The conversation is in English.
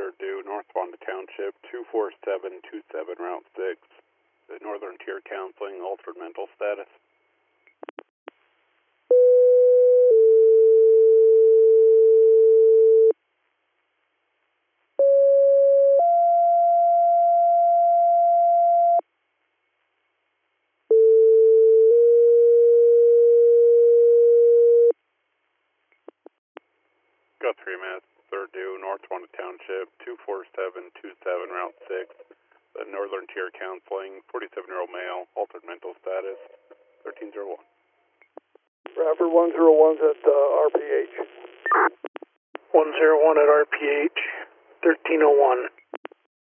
third due, North Wanda Township, 24727, Route 6. The Northern Tier Counseling, altered mental status. Got 3 minutes. Third due, North Wanda Township, 24727, Route 6. The Northern Tier Counseling, 47-year-old male, altered mental status, 1301. Bradford 101's at RPH. 101 at RPH, 1301.